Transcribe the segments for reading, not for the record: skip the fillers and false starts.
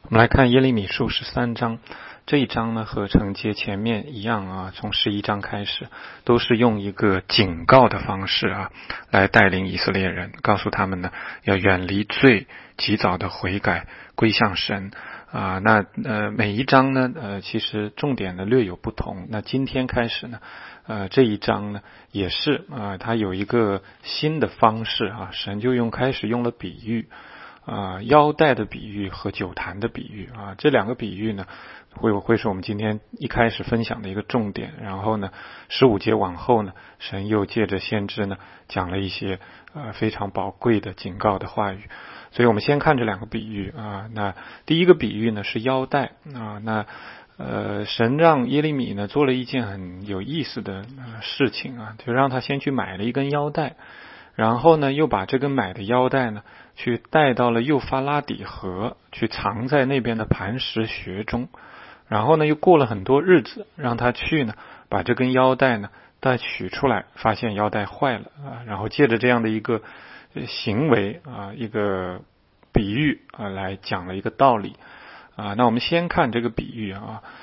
我们来看耶利米书13章，这一章呢和承接前面一样啊，从11章开始都是用一个警告的方式啊来带领以色列人，告诉他们呢要远离罪，及早的悔改归向神啊。每一章呢其实重点呢略有不同。那今天开始呢这一章呢也是它有一个新的方式啊，神就开始用了比喻腰带的比喻和酒坛的比喻啊，这两个比喻呢会是我们今天一开始分享的一个重点。然后呢15节往后呢，神又借着先知呢讲了一些非常宝贵的警告的话语。所以我们先看这两个比喻啊。那第一个比喻呢是腰带啊。神让耶利米呢做了一件很有意思的事情啊，就让他先去买了一根腰带，然后呢又把这根买的腰带呢去带到了幼发拉底河，去藏在那边的磐石穴中。然后呢又过了很多日子，让他去呢把这根腰带呢再取出来，发现腰带坏了然后借着这样的一个行为一个比喻来讲了一个道理那我们先看这个比喻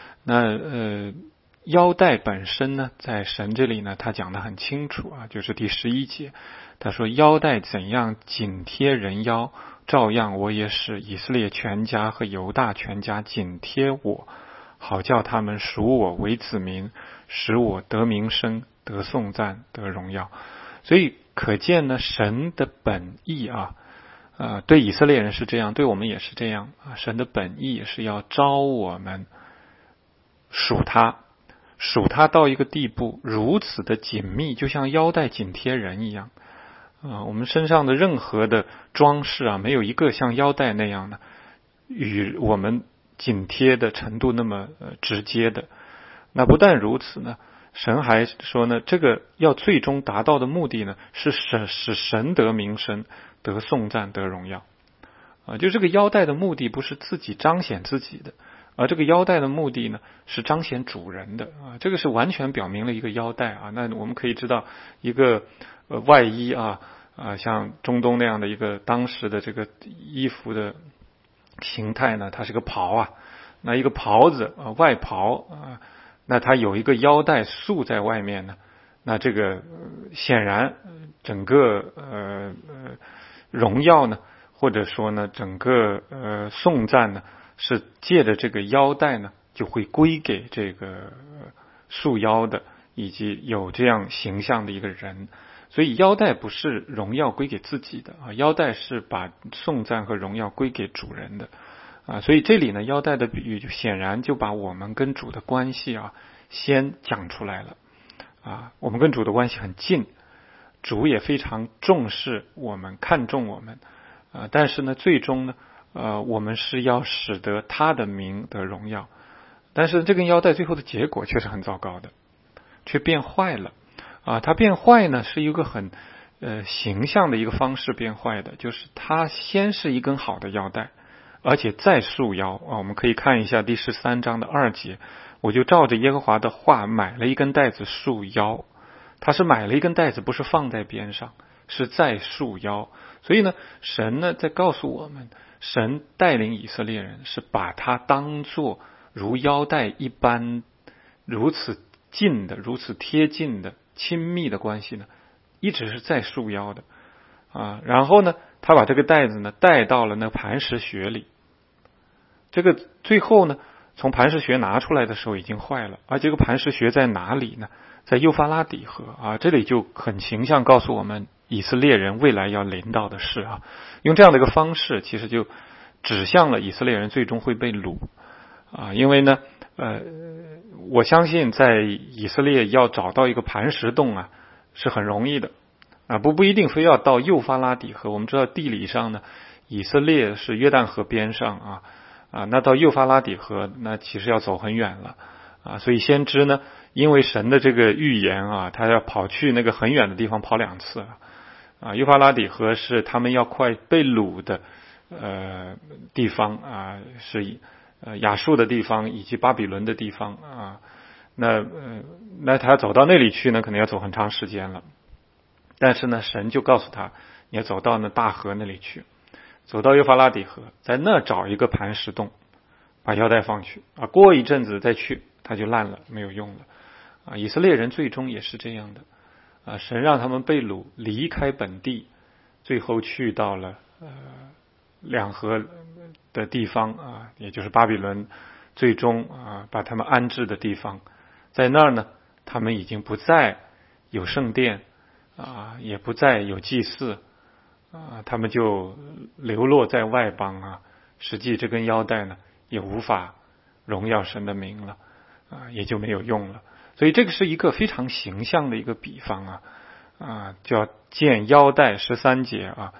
腰带本身呢在神这里呢他讲得很清楚就是第11节，他说腰带怎样紧贴人腰，照样我也使以色列全家和犹大全家紧贴我，好叫他们属我为子民，使我得名声，得颂赞，得荣耀。所以可见呢神的本意对以色列人是这样，对我们也是这样神的本意是要招我们属他到一个地步如此的紧密，就像腰带紧贴人一样我们身上的任何的装饰没有一个像腰带那样的与我们紧贴的程度那么直接的。那不但如此呢，神还说呢，这个要最终达到的目的呢，是使神得名声，得颂赞，得荣耀就这个腰带的目的不是自己彰显自己的，而这个腰带的目的呢是彰显主人的这个是完全表明了一个腰带那我们可以知道一个外衣像中东那样的一个当时的这个衣服的形态呢，它是个袍那一个袍子外袍那它有一个腰带束在外面呢，那这个显然整个荣耀呢，或者说呢整个颂赞呢，是借着这个腰带呢就会归给这个束腰的以及有这样形象的一个人。所以腰带不是荣耀归给自己的腰带是把颂赞和荣耀归给主人的所以这里呢腰带的比喻就显然就把我们跟主的关系先讲出来了我们跟主的关系很近，主也非常重视我们，看重我们但是呢最终呢我们是要使得他的名得荣耀，但是这根腰带最后的结果却是很糟糕的，却变坏了它变坏呢是一个很形象的一个方式变坏的，就是它先是一根好的腰带，而且再束腰我们可以看一下第13章的2节，我就照着耶和华的话买了一根带子束腰。他是买了一根带子，不是放在边上，是在束腰。所以呢神呢在告诉我们，神带领以色列人是把它当作如腰带一般如此近的如此贴近的亲密的关系呢，一直是在束腰的然后呢他把这个带子呢带到了那磐石穴里，这个最后呢从磐石穴拿出来的时候已经坏了，而这个磐石穴在哪里呢？在幼发拉底河这里就很形象告诉我们以色列人未来要临到的事用这样的一个方式其实就指向了以色列人最终会被掳因为呢我相信在以色列要找到一个磐石洞是很容易的不一定非要到幼发拉底河。我们知道地理上呢以色列是约旦河边上那到幼发拉底河那其实要走很远了所以先知呢因为神的这个预言他要跑去那个很远的地方跑2次幼发拉底河是他们要快被掳的地方是亚述的地方以及巴比伦的地方那他走到那里去呢可能要走很长时间了，但是呢神就告诉他你要走到那大河那里去，走到幼发拉底河，在那找一个磐石洞把腰带放去啊，过一阵子再去，它就烂了，没有用了啊。以色列人最终也是这样的啊，神让他们被掳离开本地，最后去到了两河的地方啊，也就是巴比伦，最终啊把他们安置的地方，在那儿呢，他们已经不再有圣殿啊，也不再有祭祀啊，他们就流落在外邦啊。实际这根腰带呢，也无法荣耀神的名了啊，也就没有用了。所以这个是一个非常形象的一个比方啊，叫见腰带13节啊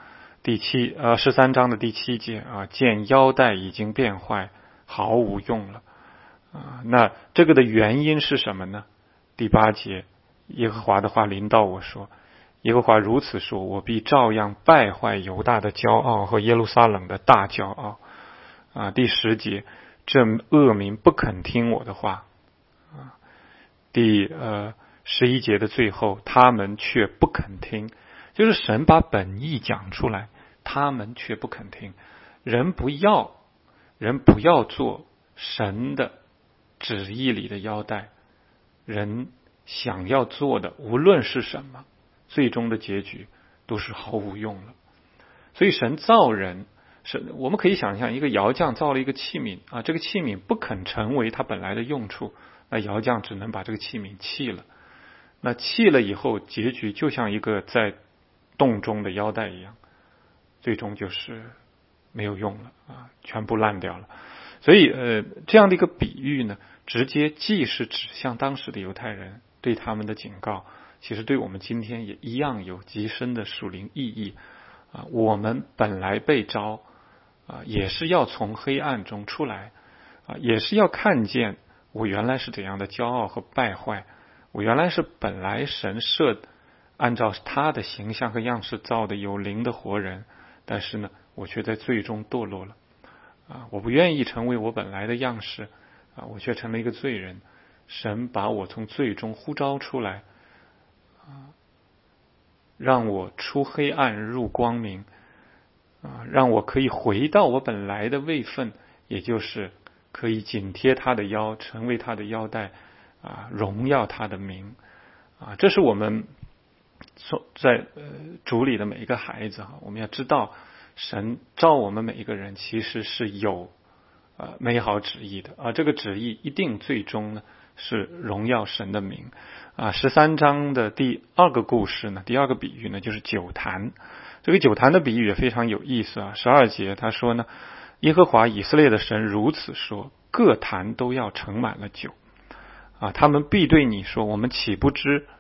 ，13章的第7节啊，见腰带已经变坏，毫无用了啊。那这个的原因是什么呢？第8节，耶和华的话临到我说，耶和华如此说，我必照样败坏犹大的骄傲和耶路撒冷的大骄傲啊。第10节，这恶民不肯听我的话啊。第11节的最后，他们却不肯听，就是神把本意讲出来，他们却不肯听。人不要做神的旨意里的腰带，人想要做的无论是什么，最终的结局都是毫无用了。所以神造人，我们可以想象一个窑匠造了一个器皿啊，这个器皿不肯成为它本来的用处，那窑匠只能把这个器皿弃了。那弃了以后，结局就像一个在洞中的腰带一样，最终就是没有用了啊，全部烂掉了。所以这样的一个比喻呢，直接既是指向当时的犹太人对他们的警告，其实对我们今天也一样有极深的属灵意义啊。我们本来被召啊，也是要从黑暗中出来啊，也是要看见我原来是怎样的骄傲和败坏，我原来是本来神按照他的形象和样式造的有灵的活人，但是呢，我却在最终堕落了啊！我不愿意成为我本来的样式啊，我却成了一个罪人。神把我从罪中呼召出来啊，让我出黑暗入光明啊，让我可以回到我本来的位分，也就是可以紧贴他的腰，成为他的腰带啊，荣耀他的名啊。这是我们在主里的每一个孩子哈，我们要知道神召我们每一个人其实是有美好旨意的啊，这个旨意一定最终呢是荣耀神的名啊。13章的第2个故事呢，第2个比喻呢，就是酒坛。这个酒坛的比喻也非常有意思啊。12节他说呢，耶和华以色列的神如此说，各坛都要盛满了酒啊，他们必对你说，我们岂不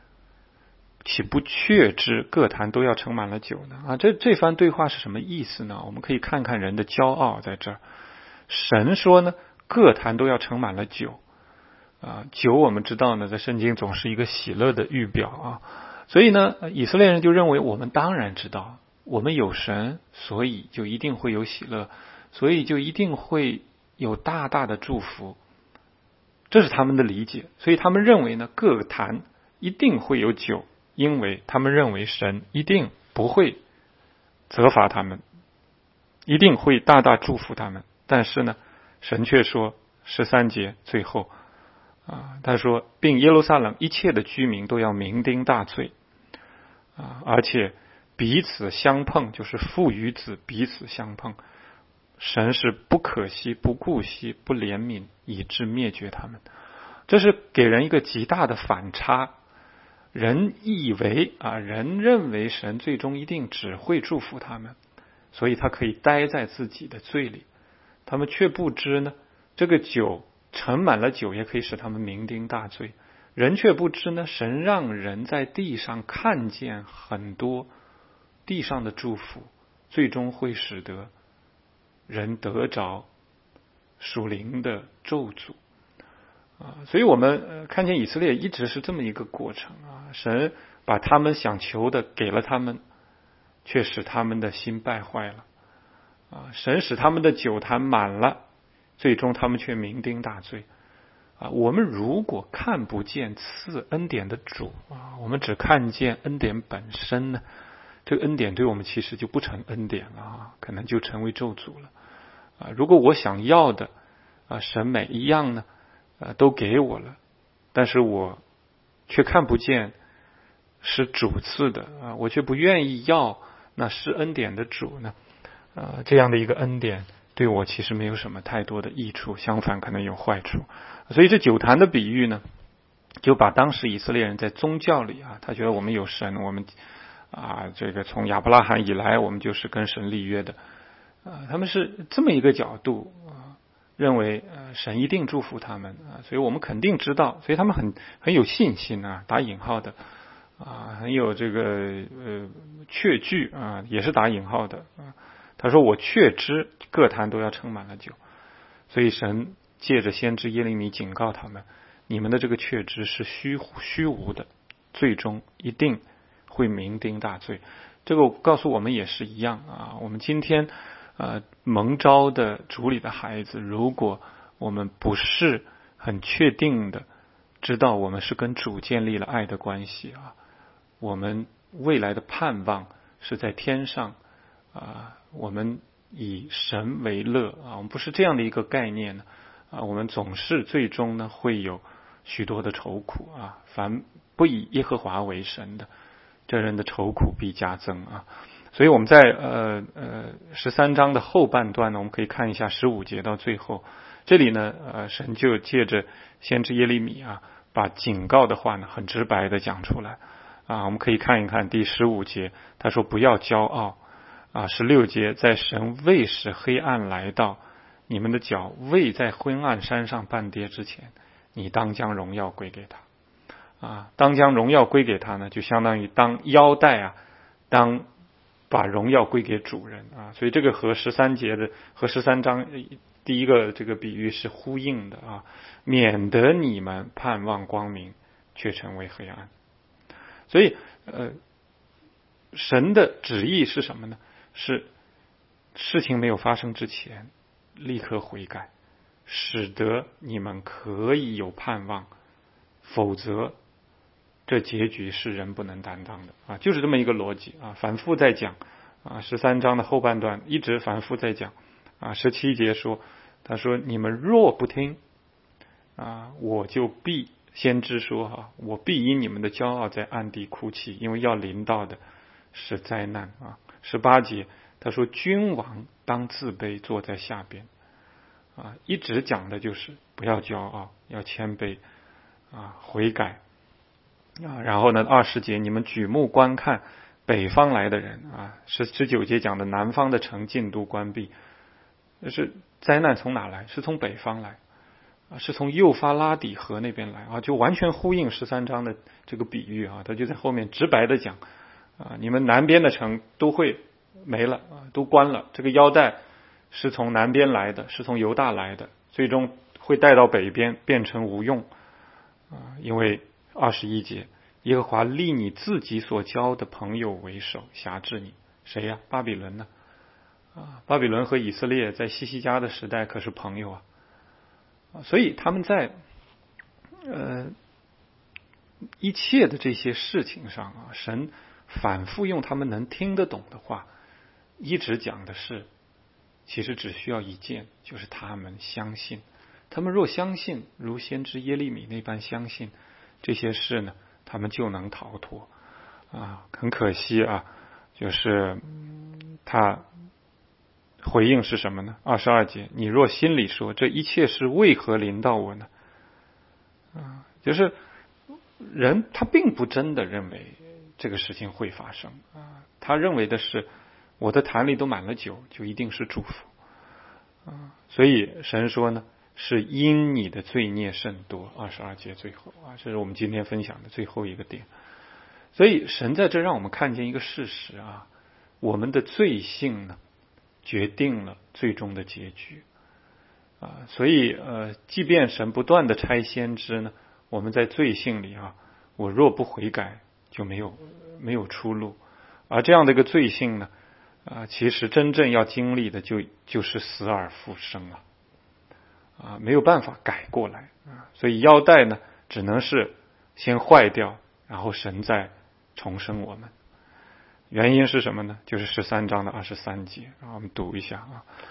确知各坛都要盛满了酒呢？啊，这番对话是什么意思呢？我们可以看看人的骄傲在这儿。神说呢，各坛都要盛满了酒啊，酒我们知道呢，在圣经总是一个喜乐的预表啊，所以呢，以色列人就认为我们当然知道，我们有神，所以就一定会有喜乐，所以就一定会有大大的祝福，这是他们的理解。所以他们认为呢，各坛一定会有酒，因为他们认为神一定不会责罚他们，一定会大大祝福他们。但是呢，神却说13节最后啊，他说，并耶路撒冷一切的居民都要酩酊大醉啊，而且彼此相碰，就是父与子彼此相碰，神是不可惜、不顾惜、不怜悯，以致灭绝他们。这是给人一个极大的反差。人认为神最终一定只会祝福他们，所以他可以待在自己的罪里。他们却不知呢，这个酒盛满了酒，也可以使他们酩酊大醉。人却不知呢，神让人在地上看见很多地上的祝福，最终会使得人得着属灵的咒诅啊。所以我们看见以色列一直是这么一个过程啊，神把他们想求的给了他们，却使他们的心败坏了啊。神使他们的酒坛满了，最终他们却酩酊大醉啊。我们如果看不见赐恩典的主啊，我们只看见恩典本身呢，这个恩典对我们其实就不成恩典了啊，可能就成为咒诅了啊。如果我想要的神每一样呢都给我了，但是我却看不见是主赐的我却不愿意要那施恩典的主呢这样的一个恩典对我其实没有什么太多的益处，相反可能有坏处。所以这酒坛的比喻呢，就把当时以色列人在宗教里他觉得我们有神，我们这个从亚伯拉罕以来我们就是跟神立约的他们是这么一个角度认为神一定祝福他们所以我们肯定知道，所以他们很有信心打引号的很有这个确据也是打引号的他说我确知各坛都要盛满了酒，所以神借着先知耶利米警告他们，你们的这个确知是虚无的，最终一定会酩酊大醉。这个告诉我们也是一样我们今天蒙召的主里的孩子，如果我们不是很确定的知道我们是跟主建立了爱的关系我们未来的盼望是在天上我们以神为乐我们不是这样的一个概念呢我们总是最终呢会有许多的愁苦凡不以耶和华为神的，这人的愁苦必加增所以我们在13章的后半段呢，我们可以看一下15节到最后，这里呢神就借着先知耶利米把警告的话呢很直白的讲出来我们可以看一看第15节，他说不要骄傲16节，在神未使黑暗来到，你们的脚未在昏暗山上绊跌之前，你当将荣耀归给他当将荣耀归给他呢，就相当于当腰带当把荣耀归给主人所以这个和13章第一个这个比喻是呼应的免得你们盼望光明却成为黑暗。所以神的旨意是什么呢？是事情没有发生之前立刻悔改，使得你们可以有盼望，否则这结局是人不能担当的就是这么一个逻辑反复在讲13章的后半段一直反复在讲17节说，他说你们若不听我就必先知说我必因你们的骄傲在暗地哭泣，因为要临到的是灾难18节他说君王当自卑，坐在下边一直讲的就是不要骄傲，要谦卑悔改然后呢20节你们举目观看北方来的人19节讲的南方的城尽都关闭，是灾难从哪来？是从北方来是从幼发拉底河那边来就完全呼应13章的这个比喻他就在后面直白的讲你们南边的城都会没了都关了，这个腰带是从南边来的，是从犹大来的，最终会带到北边变成无用因为21节耶和华立你自己所交的朋友为首，辖制你。谁呀？巴比伦呢巴比伦和以色列在西西家的时代可是朋友所以他们在一切的这些事情上神反复用他们能听得懂的话一直讲的是，其实只需要一件，就是他们相信。他们若相信，如先知耶利米那般相信这些事呢，他们就能逃脱很可惜就是他回应是什么呢？22节，你若心里说这一切是为何临到我呢就是人他并不真的认为这个事情会发生他认为的是我的坛里都满了酒，就一定是祝福所以神说呢，是因你的罪孽甚多，22节最后这是我们今天分享的最后一个点。所以神在这让我们看见一个事实我们的罪性呢决定了最终的结局所以即便神不断的差先知呢，我们在罪性里我若不悔改就没有出路而这样的一个罪性呢其实真正要经历的就是死而复生没有办法改过来所以腰带呢只能是先坏掉，然后神再重生我们。原因是什么呢？就是13章的23节我们读一下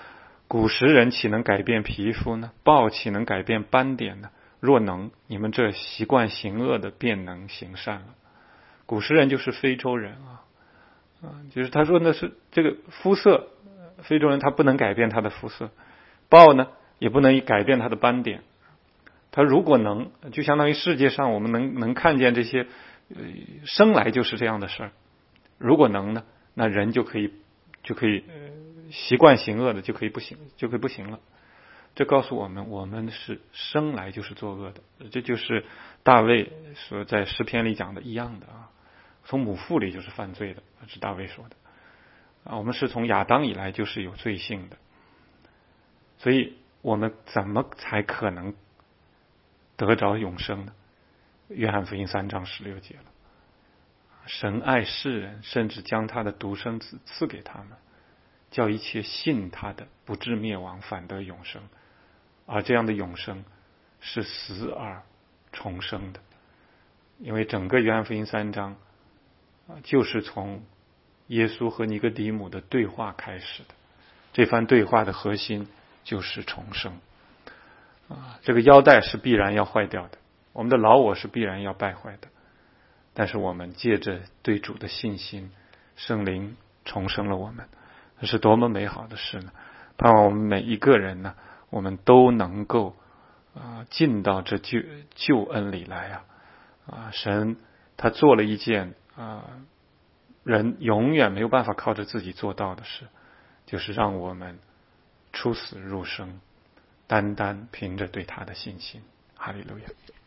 古时人岂能改变皮肤呢？豹岂能改变斑点呢？若能，你们这习惯行恶的便能行善了。古时人就是非洲人就是他说那是这个肤色，非洲人他不能改变他的肤色，豹呢也不能改变他的斑点。他如果能，就相当于世界上我们能看见这些生来就是这样的事儿。如果能呢，那人就可以习惯行恶的就可以不行了。这告诉我们是生来就是作恶的。这就是大卫所在诗篇里讲的一样的从母腹里就是犯罪的，是大卫说的我们是从亚当以来就是有罪性的。所以我们怎么才可能得着永生呢？约翰福音3章16节了。神爱世人，甚至将他的独生子赐给他们，叫一切信他的不至灭亡，反得永生。而这样的永生是死而重生的。因为整个约翰福音3章就是从耶稣和尼哥底母的对话开始的。这番对话的核心就是重生这个腰带是必然要坏掉的，我们的老我是必然要败坏的，但是我们借着对主的信心，圣灵重生了我们，这是多么美好的事呢！盼望我们每一个人呢，我们都能够进到这救恩里来神他做了一件人永远没有办法靠着自己做到的事，就是让我们出死入生，单单凭着对他的信心。哈利路亚。